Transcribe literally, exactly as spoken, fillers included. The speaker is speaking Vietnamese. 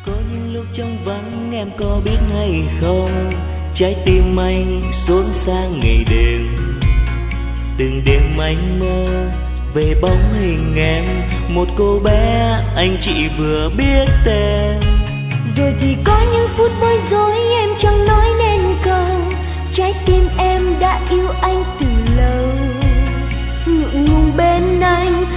Có những lúc trong vắng em có biết hay không, trái tim anh xốn sang ngày đêm. Từng đêm anh mơ về bóng hình em, một cô bé anh chỉ vừa biết tên. Rồi thì có những phút bối rối em chẳng nói nên câu, trái tim em đã yêu anh từ lâu. Ngượng ngùng bên anh